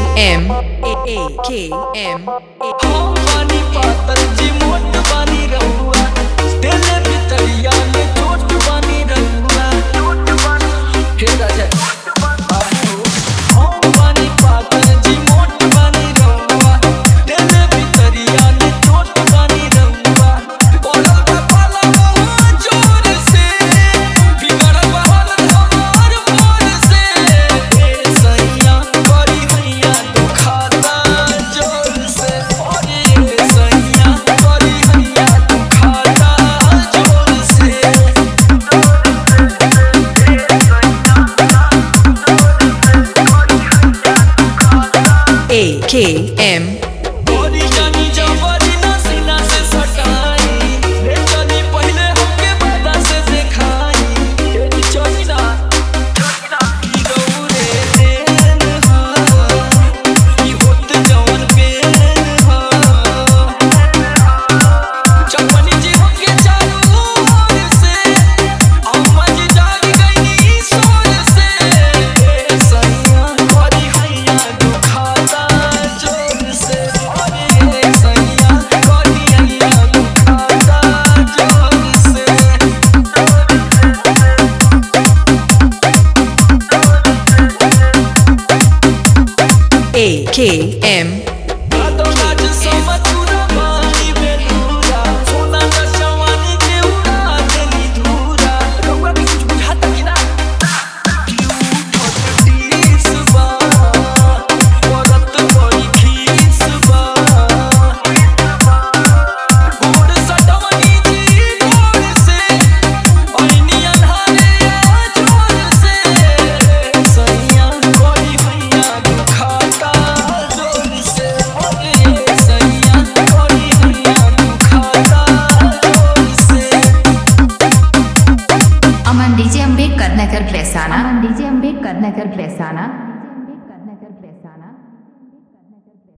AKM AKM पानी पातर जी मोट पानी रहुआ तेले बितरिया में चोट पानी रहुआ हे राजा पानी पातर जी मोट पानी रहुआ तेले बितरिया में चोट पानी रहुआ बोला का पाला जोर से बिगड़ बहल हमार मोर से सैया करी हैया दुखाता जोर से अरे सैया करी हैया दुखाता जोर से AKM बोरी जानी जवानी ना सीना से सटाई रे चली पहले हमके वादा से दिखाई ये चली ना की दौरे देन हा ई होत जवन पेन हा चपनी जी हमके चालू ओर से अम्मा जी जाग गई सोर से सैया करी हैया दुखाता जोर से अरे सैया करी हैया दुखाता जोर से AKM आदो नाच समतुरा पानी बेलूरा सोना का जवानी के उड़ा देनी धूरा रउआ भी कुछ बुझाता कि ना तीस बा औरत बड़ी खीस बा गोड़ सटवनी जी गोड़ से ओइनी अन्हारे जोर से सैया करी हैया दुखाता जोर से अरे सैया करी हैया दुखाता जोर से अमन डीजे अम्बेडकर नगर प्रेसाना